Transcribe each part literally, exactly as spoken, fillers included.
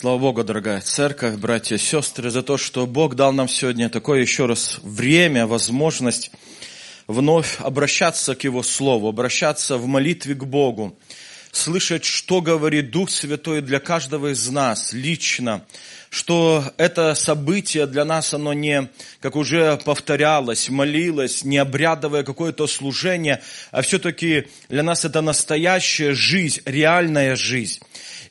Слава Богу, дорогая церковь, братья и сестры, за то, что Бог дал нам сегодня такое еще раз время, возможность вновь обращаться к Его Слову, обращаться в молитве к Богу, слышать, что говорит Дух Святой для каждого из нас лично, что это событие для нас, оно не, как уже повторялось, молилось, не обрядовое какое-то служение, а все-таки для нас это настоящая жизнь, реальная жизнь.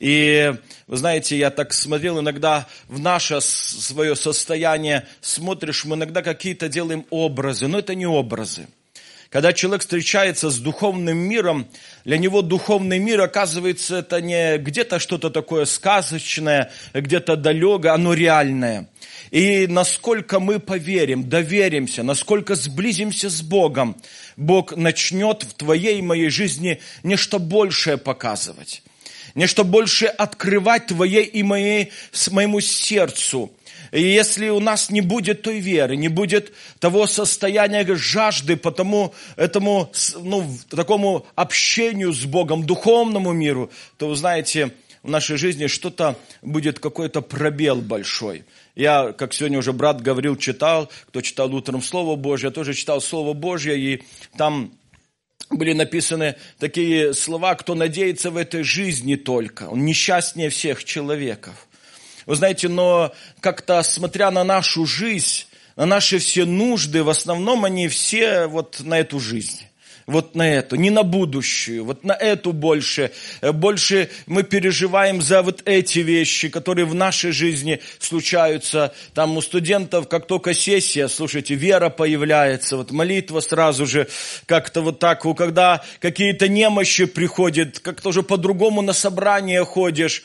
И, вы знаете, я так смотрел иногда в наше свое состояние, смотришь, мы иногда какие-то делаем образы, но это не образы. Когда человек встречается с духовным миром, для него духовный мир, оказывается, это не где-то что-то такое сказочное, где-то далекое, оно реальное. И насколько мы поверим, доверимся, насколько сблизимся с Богом, Бог начнет в твоей и моей жизни нечто большее показывать. Нечто больше открывать твоей и моей, моему сердцу. И если у нас не будет той веры, не будет того состояния жажды по тому, этому, ну, такому общению с Богом, духовному миру, то, вы знаете, в нашей жизни что-то будет, какой-то пробел большой. Я, как сегодня уже брат говорил, читал, кто читал утром Слово Божье, я тоже читал Слово Божье, и там были написаны такие слова: кто надеется в этой жизни только, он несчастнее всех человеков. Вы знаете, но как-то смотря на нашу жизнь, на наши все нужды, в основном они все вот на эту жизнь. Вот на эту, не на будущую, вот на эту больше. Больше мы переживаем за вот эти вещи, которые в нашей жизни случаются. Там у студентов, как только сессия, слушайте, вера появляется, вот молитва сразу же как-то вот так. Когда какие-то немощи приходят, как-то уже по-другому на собрание ходишь.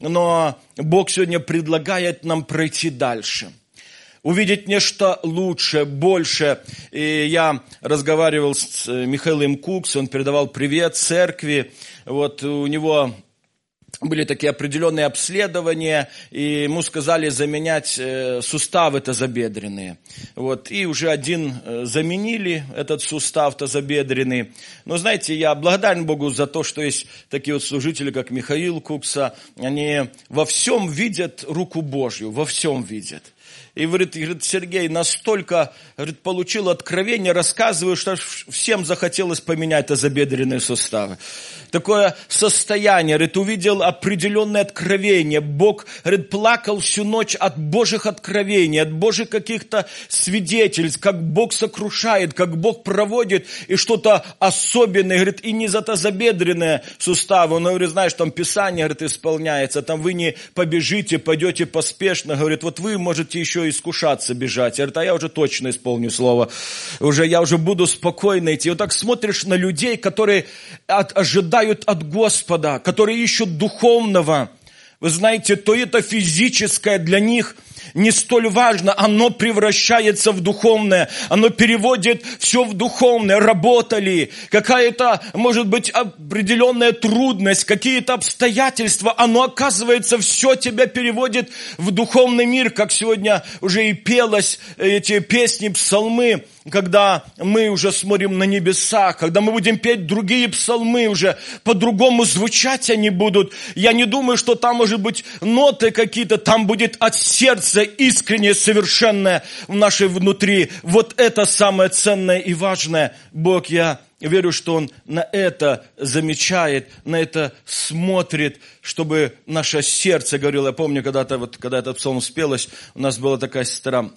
Но Бог сегодня предлагает нам пройти дальше. Увидеть нечто лучшее, большее. И я разговаривал с Михаилом Куксом, он передавал привет церкви. Вот у него были такие определенные обследования, и ему сказали заменять суставы тазобедренные. Вот, и уже один заменили, этот сустав тазобедренный. Но знаете, я благодарен Богу за то, что есть такие вот служители, как Михаил Кукса. Они во всем видят руку Божью, во всем видят. И говорит, говорит, Сергей настолько, говорит, получил откровение, рассказываю, что всем захотелось поменять тазобедренные суставы. Такое состояние, говорит, увидел определенное откровение. Бог, говорит, плакал всю ночь от Божьих откровений, от Божьих каких-то свидетельств, как Бог сокрушает, как Бог проводит, и что-то особенное, говорит, и не за тазобедренные суставы. Но, говорит, знаешь, там Писание, говорит, исполняется, там вы не побежите, пойдете поспешно, говорит, вот вы можете еще искушаться бежать. Говорит, а я уже точно исполню слово. Уже, я уже буду спокойно идти. И вот так смотришь на людей, которые от, ожидают от Господа, которые ищут духовного. Вы знаете, то это физическое для них не столь важно, оно превращается в духовное, оно переводит все в духовное. Работали, какая-то, может быть, определенная трудность, какие-то обстоятельства, оно, оказывается, все тебя переводит в духовный мир, как сегодня уже и пелось эти песни, псалмы, когда мы уже смотрим на небеса, когда мы будем петь другие псалмы, уже по-другому звучать они будут. Я не думаю, что там, может быть, ноты какие-то, там будет от сердца искреннее, совершенное в нашей внутри. Вот это самое ценное и важное. Бог, я верю, что Он на это замечает, на это смотрит, чтобы наше сердце говорило. Я помню, когда-то, вот, когда этот псалм спелось, у нас была такая сестра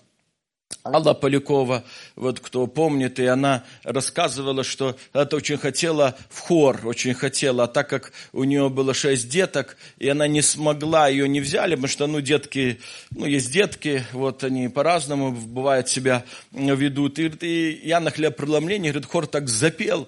Алла Полякова, вот кто помнит, и она рассказывала, что это очень хотела в хор, очень хотела, а так как у нее было шесть деток, и она не смогла, ее не взяли, потому что, ну, детки, ну, есть детки, вот они по-разному, бывает, себя ведут. И, и я на хлебопреломлении, говорит, хор так запел,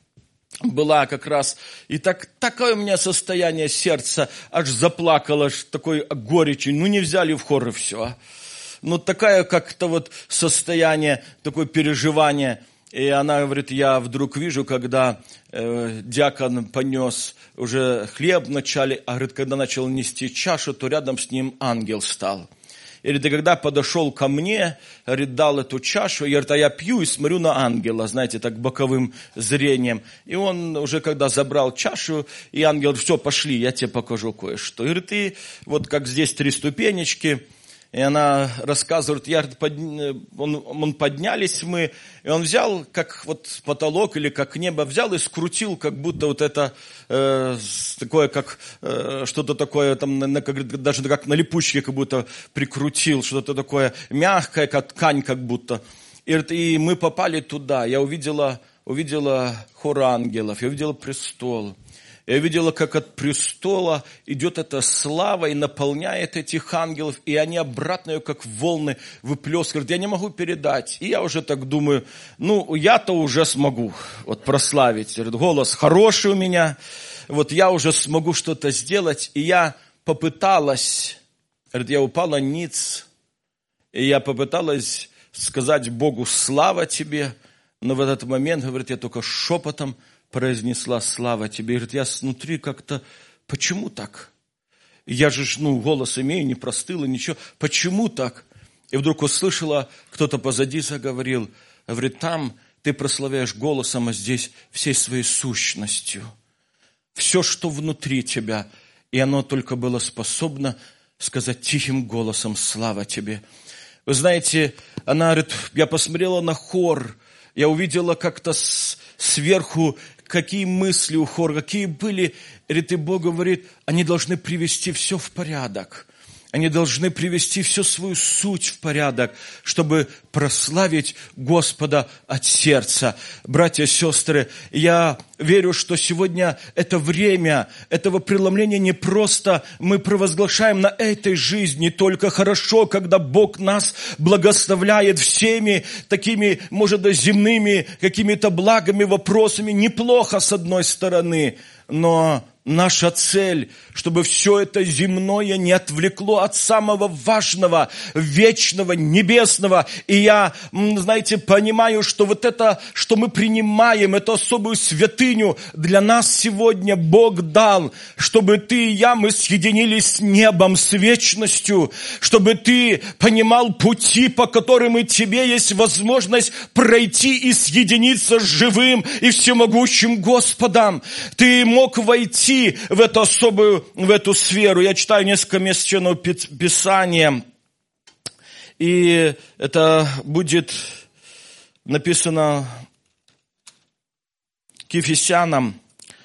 была как раз, и так, такое у меня состояние сердца, аж заплакало, аж такой горечью, ну, не взяли в хор, и все. Ну, такая как-то вот состояние, такое переживание. И она говорит, я вдруг вижу, когда э, диакон понес уже хлеб вначале, а говорит, когда начал нести чашу, то рядом с ним ангел стал. И говорит, и когда подошел ко мне, говорит, дал эту чашу, и говорит, а я пью и смотрю на ангела, знаете, так боковым зрением. И он уже когда забрал чашу, и ангел говорит, все, пошли, я тебе покажу кое-что. И говорит, и вот как здесь три ступенечки, и она рассказывает, я, он, он поднялись мы, и он взял, как вот потолок или как небо, взял и скрутил, как будто вот это э, такое, как э, что-то такое, там, на, как, даже как на липучке как будто прикрутил, что-то такое мягкое, как ткань как будто. И, и мы попали туда, я увидела, увидела хор ангелов, я увидела престол. Я видела, как от престола идет эта слава и наполняет этих ангелов, и они обратно ее, как волны, выплескивают. Я не могу передать. И я уже так думаю, ну, я-то уже смогу вот прославить. Голос хороший у меня, вот я уже смогу что-то сделать. И я попыталась, я упала ниц, и я попыталась сказать Богу, слава тебе, но в этот момент, говорит, я только шепотом произнесла слава тебе. И говорит, я снутри как-то, почему так? Я же, ну, голос имею, не простыла, ничего. Почему так? И вдруг услышала, кто-то позади заговорил. Говорит, там ты прославляешь голосом, а здесь всей своей сущностью. Все, что внутри тебя. И оно только было способно сказать тихим голосом, слава тебе. Вы знаете, она говорит, я посмотрела на хор, я увидела как-то с, сверху, какие мысли у хора, какие были, говорит, и Бог говорит, они должны привести все в порядок. Они должны привести всю свою суть в порядок, чтобы прославить Господа от сердца. Братья и сестры, я верю, что сегодня это время этого преломления не просто мы провозглашаем на этой жизни, только хорошо, когда Бог нас благословляет всеми такими, может быть, земными какими-то благами, вопросами. Неплохо с одной стороны, но наша цель, чтобы все это земное не отвлекло от самого важного, вечного, небесного. И я, знаете, понимаю, что вот это, что мы принимаем, эту особую святыню для нас сегодня Бог дал, чтобы ты и я, мы соединились с небом, с вечностью, чтобы ты понимал пути, по которым и тебе есть возможность пройти и соединиться с живым и всемогущим Господом. Ты мог войти в эту особую, в эту сферу. Я читаю несколько мест Священного Писания, и это будет написано к Ефесянам,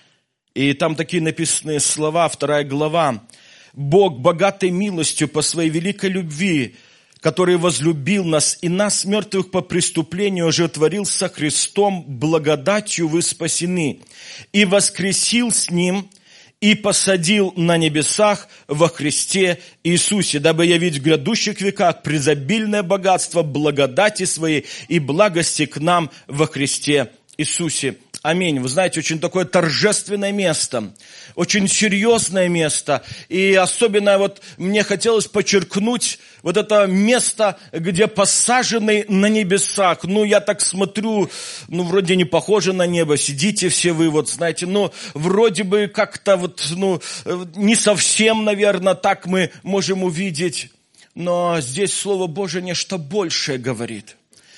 и там такие написанные слова, вторая глава. «Бог, богатой милостью по своей великой любви, который возлюбил нас, и нас, мертвых по преступлению, оживотворил со Христом, благодатью вы спасены, и воскресил с Ним, и посадил на небесах во Христе Иисусе, дабы явить в грядущих веках презобильное богатство благодати своей и благости к нам во Христе Иисусе». Аминь. Вы знаете, очень такое торжественное место, очень серьезное место. И особенно вот мне хотелось подчеркнуть вот это место, где посажены на небесах. Ну, я так смотрю, ну, вроде не похоже на небо. Сидите все вы, вот, знаете, ну, вроде бы как-то вот, ну, не совсем, наверное, так мы можем увидеть. Но здесь Слово Божие нечто большее говорит.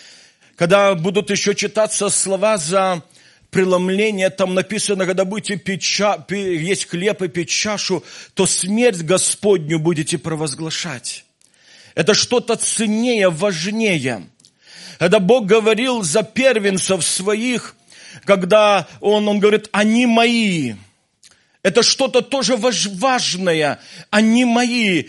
Когда будут еще читаться слова за преломление, там написано, когда будете пить ча, есть хлеб и пить чашу, то смерть Господню будете провозглашать. Это что-то ценнее, важнее. Когда Бог говорил за первенцев своих, когда Он, он говорит, они мои. Это что-то тоже важное, они мои.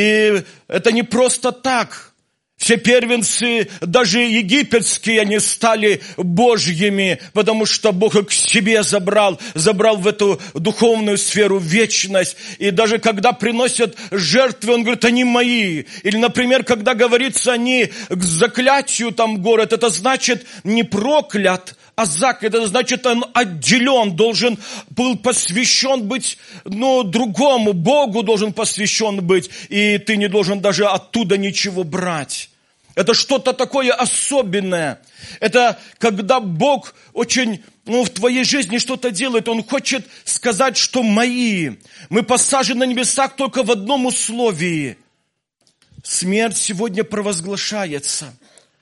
И это не просто так. Все первенцы, даже египетские, они стали Божьими, потому что Бог их к себе забрал, забрал в эту духовную сферу, вечность. И даже когда приносят жертвы, он говорит, они мои. Или, например, когда говорится, они к заклятию там город, это значит не проклят, а заклят, это значит, он отделен, должен был посвящен быть, ну, другому, Богу должен посвящен быть, и ты не должен даже оттуда ничего брать. Это что-то такое особенное. Это когда Бог очень, ну, в твоей жизни что-то делает, Он хочет сказать, что мои. Мы посажены на небесах только в одном условии. Смерть сегодня провозглашается.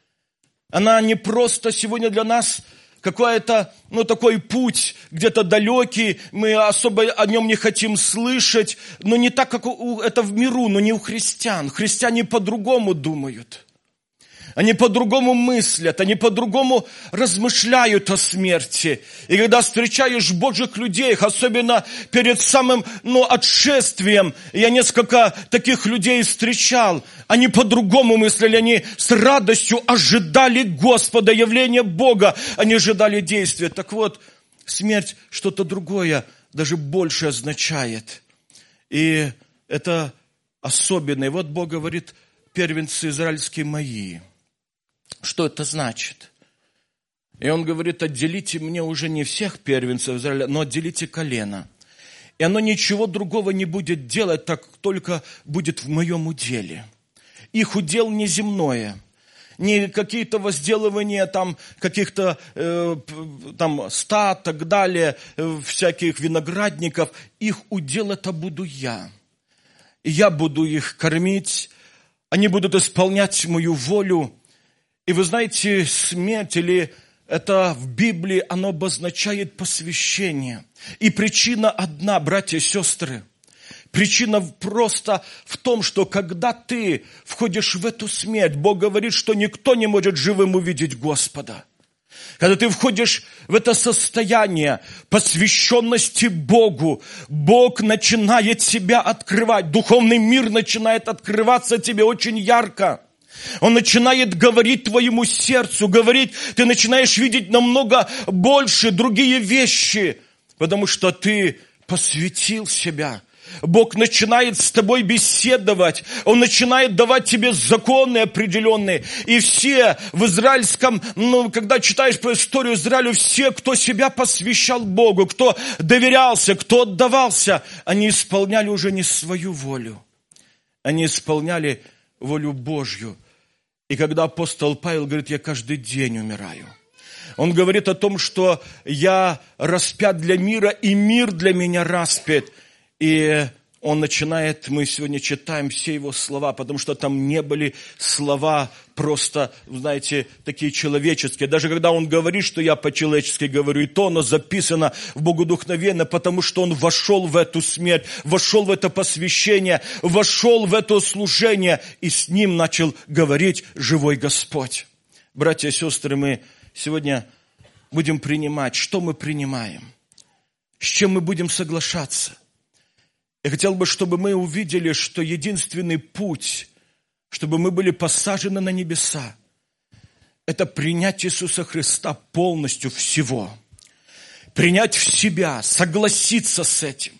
Она не просто сегодня для нас какой-то, ну, такой путь, где-то далекий, мы особо о нем не хотим слышать, но не так, как у, это в миру, но не у христиан. Христиане по-другому думают. Они по-другому мыслят, они по-другому размышляют о смерти. И когда встречаешь Божьих людей, особенно перед самым, ну, отшествием, я несколько таких людей встречал, они по-другому мыслили, они с радостью ожидали Господа, явления Бога, они ожидали действия. Так вот, смерть что-то другое, даже больше означает. И это особенно. И вот Бог говорит: первенцы израильские мои. Что это значит? И он говорит: отделите мне уже не всех первенцев Израиля, но отделите колено. И оно ничего другого не будет делать, так только будет в моем уделе. Их удел не земное, не какие-то возделывания там, каких-то э, там стад, так далее, э, всяких виноградников. Их удел это буду я. И я буду их кормить, они будут исполнять мою волю. И вы знаете, смерть, или это в Библии, оно обозначает посвящение. И причина одна, братья и сестры. Причина просто в том, что когда ты входишь в эту смерть, Бог говорит, что никто не может живым увидеть Господа. Когда ты входишь в это состояние посвященности Богу, Бог начинает себя открывать, духовный мир начинает открываться тебе очень ярко. Он начинает говорить твоему сердцу, говорить, ты начинаешь видеть намного больше другие вещи, потому что ты посвятил себя. Бог начинает с тобой беседовать, Он начинает давать тебе законы определенные. И все в израильском, ну, когда читаешь про историю Израиля, все, кто себя посвящал Богу, кто доверялся, кто отдавался, они исполняли уже не свою волю, они исполняли волю Божью. И когда апостол Павел говорит: я каждый день умираю, он говорит о том, что я распят для мира, и мир для меня распят. И он начинает, мы сегодня читаем все его слова, потому что там не были слова просто, знаете, такие человеческие. Даже когда он говорит, что я по-человечески говорю, и то оно записано в богодухновенно, потому что он вошел в эту смерть, вошел в это посвящение, вошел в это служение, и с ним начал говорить живой Господь. Братья и сестры, мы сегодня будем принимать. Что мы принимаем? С чем мы будем соглашаться? Я хотел бы, чтобы мы увидели, что единственный путь, чтобы мы были посажены на небеса, это принять Иисуса Христа полностью всего. Принять в себя, согласиться с этим.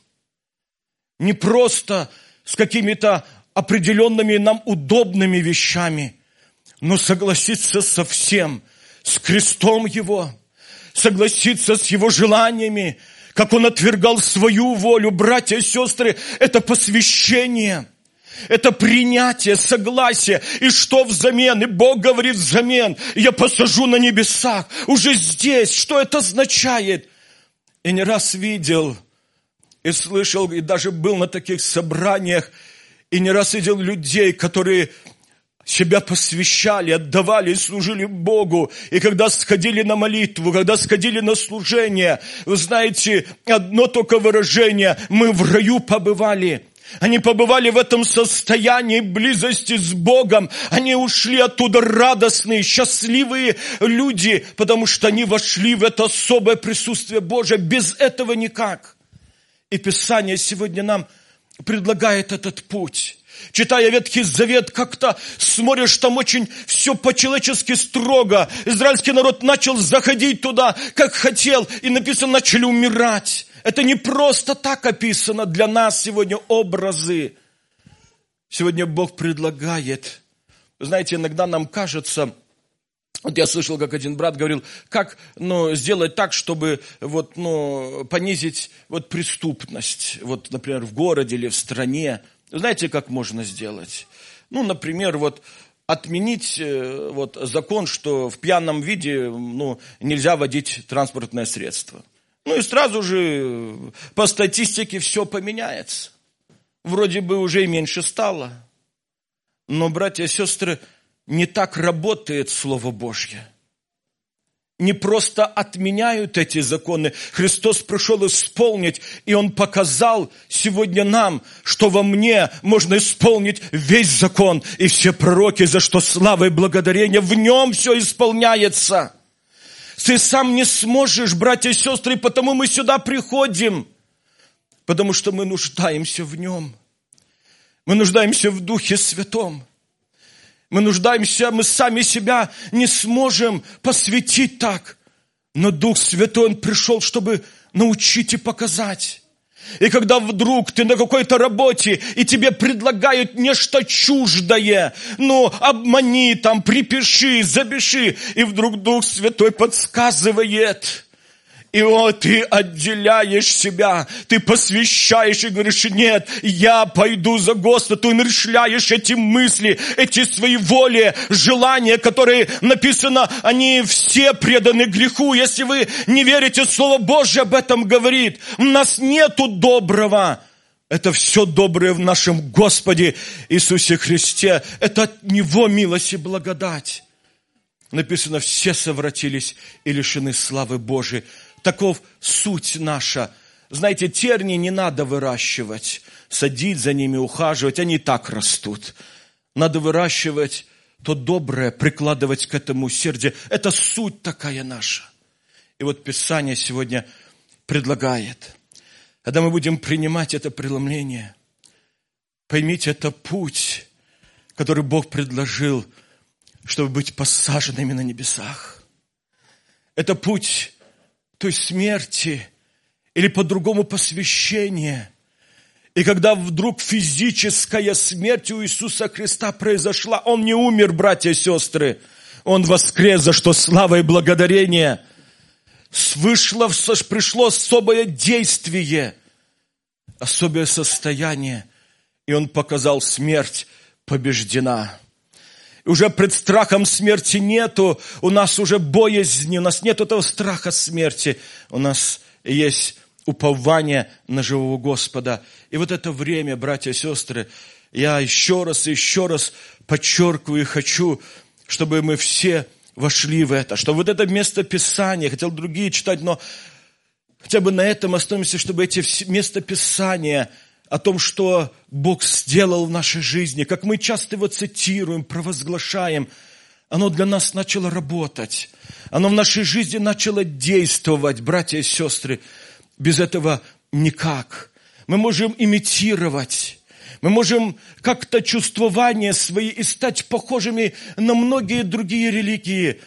Не просто с какими-то определенными нам удобными вещами, но согласиться со всем, с крестом Его, согласиться с Его желаниями, как Он отвергал свою волю. Братья и сестры, это посвящение, это принятие, согласие. И что взамен? И Бог говорит взамен: я посажу на небесах, уже здесь. Что это означает? Я не раз видел и слышал, и даже был на таких собраниях, и не раз видел людей, которые себя посвящали, отдавали и служили Богу. И когда сходили на молитву, когда сходили на служение, вы знаете, одно только выражение: мы в раю побывали. Они побывали в этом состоянии близости с Богом. Они ушли оттуда радостные, счастливые люди, потому что они вошли в это особое присутствие Божие. Без этого никак. И Писание сегодня нам предлагает этот путь. Читая Ветхий Завет, как-то смотришь, там очень все по-человечески строго. Израильский народ начал заходить туда, как хотел, и написано, начали умирать. Это не просто так описано для нас сегодня образы. Сегодня Бог предлагает. Вы знаете, иногда нам кажется, вот я слышал, как один брат говорил, как, ну, сделать так, чтобы вот, ну, понизить вот преступность, вот, например, в городе или в стране. Знаете, как можно сделать? Ну, например, вот отменить вот, закон, что в пьяном виде, ну, нельзя водить транспортное средство. Ну и сразу же по статистике все поменяется. Вроде бы уже и меньше стало. Но, братья и сестры, не так работает Слово Божье. Не просто отменяют эти законы. Христос пришел исполнить, и Он показал сегодня нам, что во мне можно исполнить весь закон и все пророки, за что слава и благодарение. В Нем все исполняется. Ты сам не сможешь, братья и сестры, потому мы сюда приходим, потому что мы нуждаемся в Нем. Мы нуждаемся в Духе Святом. Мы нуждаемся, мы сами себя не сможем посвятить так. Но Дух Святой, Он пришел, чтобы научить и показать. И когда вдруг ты на какой-то работе, и тебе предлагают нечто чуждое, ну, обмани там, припиши, запиши, и вдруг Дух Святой подсказывает. И вот ты отделяешь себя, ты посвящаешь и говоришь: нет, я пойду за Господом. Ты умерщвляешь эти мысли, эти свои воли, желания, которые написано, они все преданы греху. Если вы не верите, Слово Божье об этом говорит. У нас нету доброго. Это все доброе в нашем Господе Иисусе Христе. Это от Него милость и благодать. Написано, все совратились и лишены славы Божией. Таков суть наша. Знаете, тернии не надо выращивать, садить за ними, ухаживать, они и так растут. Надо выращивать то доброе, прикладывать к этому усердие. Это суть такая наша. И вот Писание сегодня предлагает, когда мы будем принимать это преломление, поймите, это путь, который Бог предложил, чтобы быть посаженными на небесах. Это путь той смерти, или по-другому посвящение. И когда вдруг физическая смерть у Иисуса Христа произошла, Он не умер, братья и сестры, Он воскрес, за что слава и благодарение. Вышло, пришло особое действие, особое состояние, и Он показал: смерть побеждена. И уже пред страхом смерти нету, у нас уже боязни, у нас нет этого страха смерти, у нас есть упование на живого Господа. И вот это время, братья и сестры, я еще раз и еще раз подчеркиваю и хочу, чтобы мы все вошли в это, что вот это место Писания, хотел другие читать, но хотя бы на этом остановимся, чтобы эти места Писания о том, что Бог сделал в нашей жизни, как мы часто его цитируем, провозглашаем, оно для нас начало работать. Оно в нашей жизни начало действовать, братья и сестры. Без этого никак. Мы можем имитировать, мы можем как-то чувствования свои и стать похожими на многие другие религии,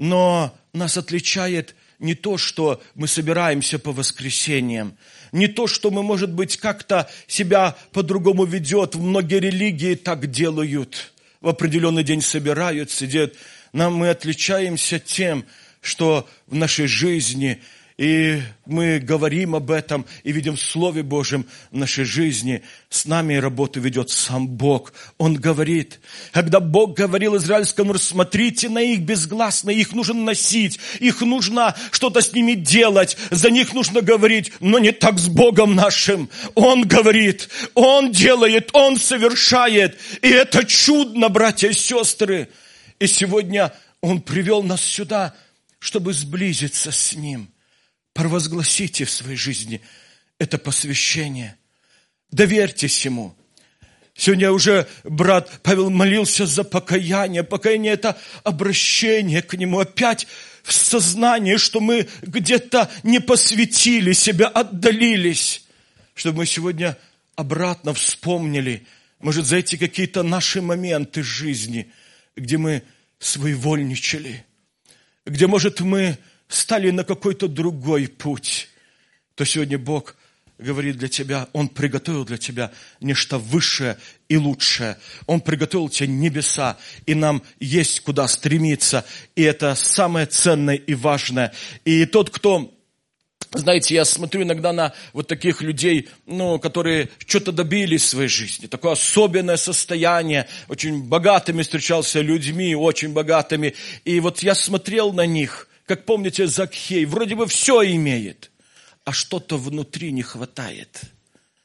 но нас отличает не то, что мы собираемся по воскресеньям, не то, что мы, может быть, как-то себя по-другому ведет. Многие религии так делают. В определенный день собираются, делают. Нам мы отличаемся тем, что в нашей жизни, и мы говорим об этом, и видим в Слове Божьем в нашей жизни, с нами работу ведет сам Бог. Он говорит, когда Бог говорил израильскому народу: смотрите на их безгласно, их нужно носить, их нужно что-то с ними делать, за них нужно говорить, но не так с Богом нашим. Он говорит, Он делает, Он совершает, и это чудно, братья и сестры. И сегодня Он привел нас сюда, чтобы сблизиться с Ним. Провозгласите в своей жизни это посвящение. Доверьтесь Ему. Сегодня уже брат Павел молился за покаяние. Покаяние – это обращение к Нему. Опять в сознании, что мы где-то не посвятили себя, отдалились. Чтобы мы сегодня обратно вспомнили, может, за эти какие-то наши моменты жизни, где мы своевольничали, где, может, мы стали на какой-то другой путь, то сегодня Бог говорит для тебя, Он приготовил для тебя нечто высшее и лучшее. Он приготовил тебе небеса, и нам есть куда стремиться. И это самое ценное и важное. И тот, кто, знаете, я смотрю иногда на вот таких людей, ну, которые что-то добились в своей жизни. Такое особенное состояние. Очень богатыми встречался людьми, очень богатыми. И вот я смотрел на них, как помните, Закхей, вроде бы все имеет, а что-то внутри не хватает.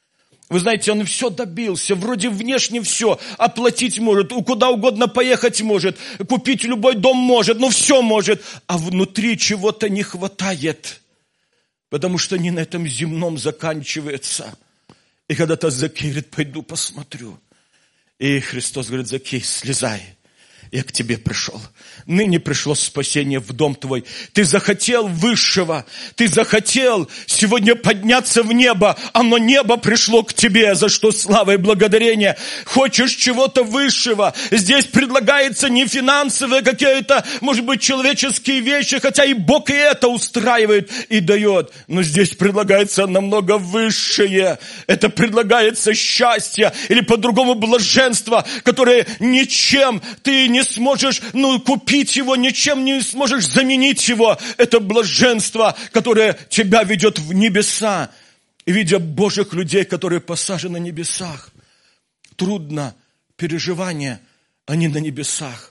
Вы знаете, он все добился, вроде внешне все, оплатить может, куда угодно поехать может, купить любой дом может, ну все может, а внутри чего-то не хватает, потому что не на этом земном заканчивается. И когда-то Закей говорит, пойду посмотрю. И Христос говорит, Закей, слезай. Я к тебе пришел. Ныне пришло спасение в дом твой. Ты захотел высшего. Ты захотел сегодня подняться в небо. Оно небо пришло к тебе. За что слава и благодарение. Хочешь чего-то высшего. Здесь предлагается не финансовые какие-то, может быть, человеческие вещи. Хотя и Бог и это устраивает и дает. Но здесь предлагается намного высшее. Это предлагается счастье. Или по-другому блаженство, которое ничем ты не Не сможешь, ну, купить его, ничем не сможешь заменить его. Это блаженство, которое тебя ведет в небеса. И видя Божьих людей, которые посажены на небесах, трудно переживания, они на небесах.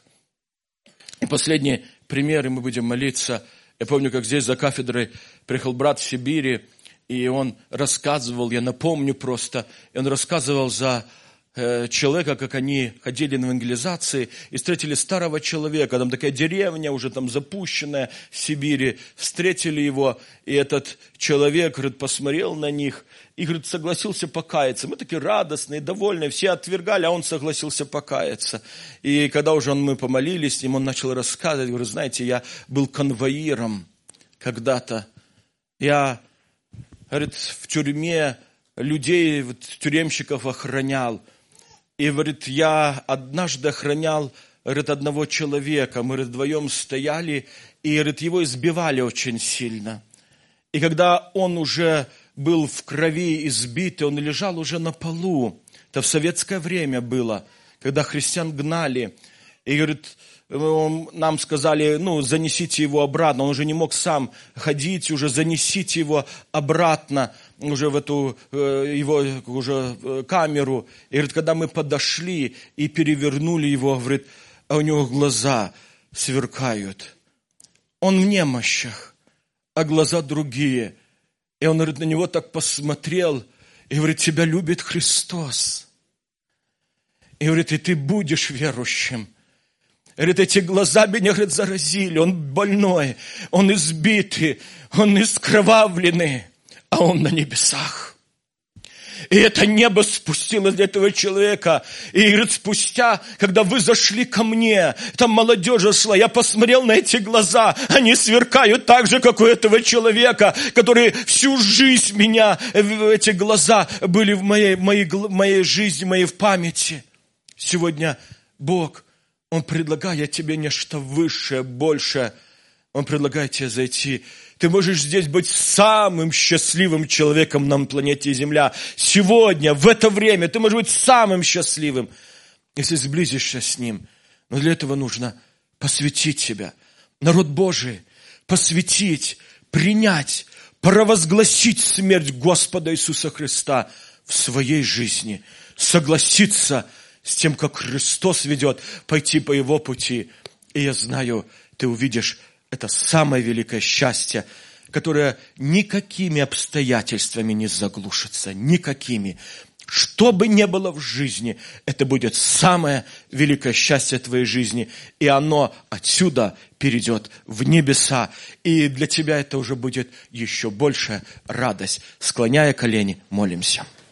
И последний пример, и мы будем молиться. Я помню, как здесь за кафедрой приехал брат в Сибири, и он рассказывал, я напомню просто, и он рассказывал за человека, как они ходили на евангелизации и встретили старого человека, там такая деревня уже там запущенная в Сибири, встретили его, и этот человек, говорит, посмотрел на них и, говорит, согласился покаяться. Мы такие радостные, довольные, все отвергали, а он согласился покаяться. И когда уже мы помолились с ним, он начал рассказывать, говорит, знаете, я был конвоиром когда-то, я, говорит, в тюрьме людей, вот, тюремщиков охранял. И, говорит, я однажды охранял, говорит, одного человека. Мы, говорит, вдвоем стояли, и, говорит, его избивали очень сильно. И когда он уже был в крови избит, он лежал уже на полу. Это в советское время было, когда христиан гнали. И, говорит, нам сказали, ну, занесите его обратно. Он уже не мог сам ходить, уже занесите его обратно, уже в эту его уже камеру. И, говорит, когда мы подошли и перевернули его, говорит, а у него глаза сверкают. Он в немощах, а глаза другие. И он, говорит, на него так посмотрел и говорит, тебя любит Христос. И говорит, и ты будешь верующим. Говорит, эти глаза меня, говорит, заразили. Он больной, он избитый, он искровавленный, а он на небесах. И это небо спустилось для этого человека. И, говорит, спустя, когда вы зашли ко мне, там молодежь шла, я посмотрел на эти глаза, они сверкают так же, как у этого человека, который всю жизнь меня, эти глаза были в моей, моей, моей жизни, моей в памяти. Сегодня Бог, Он предлагает тебе нечто высшее, большее. Он предлагает тебе зайти. Ты можешь здесь быть самым счастливым человеком на планете Земля. Сегодня, в это время, ты можешь быть самым счастливым, если сблизишься с Ним. Но для этого нужно посвятить себя. Народ Божий, посвятить, принять, провозгласить смерть Господа Иисуса Христа в своей жизни. Согласиться с тем, как Христос ведет, пойти по Его пути. И я знаю, ты увидишь это самое великое счастье, которое никакими обстоятельствами не заглушится, никакими. Что бы ни было в жизни, это будет самое великое счастье твоей жизни, и оно отсюда перейдет в небеса, и для тебя это уже будет еще большая радость. Склоняя колени, молимся.